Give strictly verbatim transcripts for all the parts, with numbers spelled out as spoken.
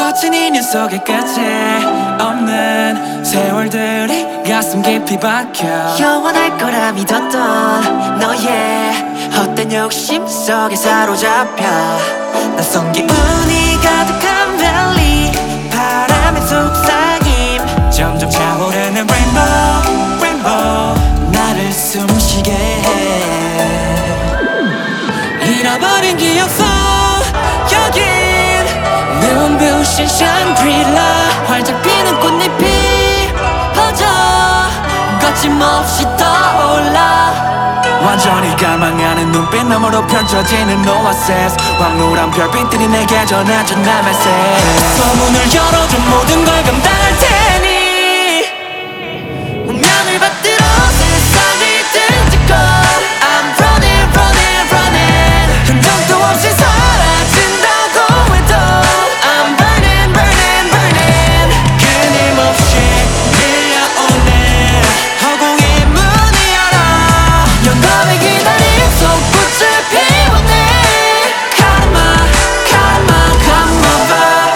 거친 인연 속에 끝이 없는 세월들이 가슴 깊이 박혀 영원할 거라 믿었던 너의 헛된 욕심 속에 사로잡혀 낯선 기운이 가득한 밸리 바람의 속삭임 점점 차오르는 레인보우 레인보우 나를 숨쉬게 해 잃어버린 기억 속 여긴 눈부신 샹그릴라 활짝 피는 꽃잎이 퍼져 거침없이 떠올라 완전히 갈망하는 눈빛 너머로 펼쳐지는 오아시스 황홀한 별빛들이 내게 전해준 내 메시지 소문을 열어줘 모든 걸 감당할 테니 운명을 받들어 세상을 등지고 I'm running running running 흔적도 없이 사라진다고 해도 I'm burning burning burning 끊임없이 밀려오는 허공의 문을 열어 영감의 기다림 속 꽃을 피워내 Karma Karma come over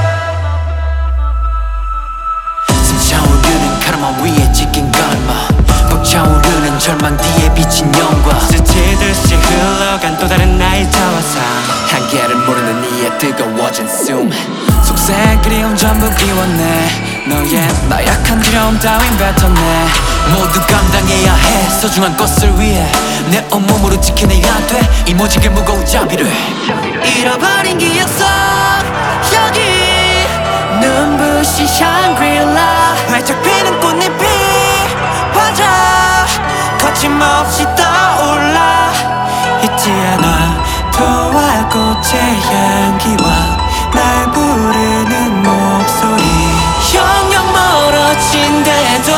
숨차오르는 카르마 위에 찍힌 걸마 벅차오르는 절망 뒤에 비친 영광 스치듯이 흘러간 또 다른 나의 자화상 한계를 모르는 이의 뜨거워진 숨 속삭 그리움 전부 비웠네 너의 나약한 두려움 따윈 뱉었네 모두 감당해야 해 소중한 것을 위해 내 온몸으로 지켜내야 돼 이 모직의 무거운 자비를 잃어버린 기억 속 여기 눈부신 샹그릴라 활짝 피는 꽃잎이 퍼져 거침없이 떠올라 잊지 않아 도화 꽃의 향기와 날 부르는 목소리 영영 멀어진대도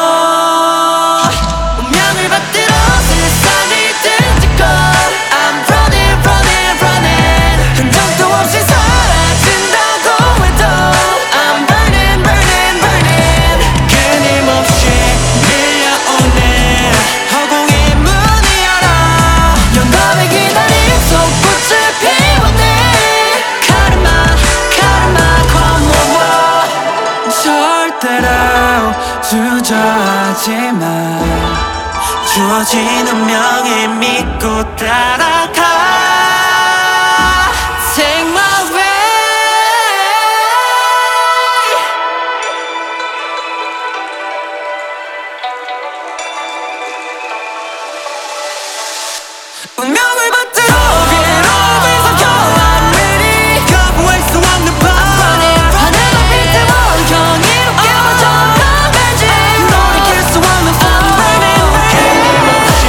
운명을 받들어 세상을 등지고 I'm running running running 흔적도 없이 사라진다고 해도 I'm burning burning burning 끊임없이 밀려오는 허공의 문을 열어 영감의 기다림 속 꽃을 피워내 Karma Karma come over 절대로 주저하지 마 주어진 운명을 믿고 따라가 Take my way 운명을 받들어 위로 비서 I'm ready 거부할 수 없는 밤 하늘을 빛으로 경이롭게 번져 왠지 돌이킬 수 없는 I'm burning 끊임없이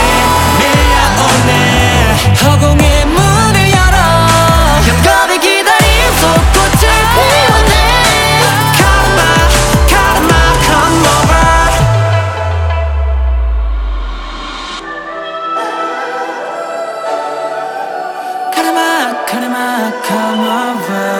밀려오는 허공의 문을 열어 영감의 기다림 속 꽃을 피워내 Karma Karma come over Karma, karma, come over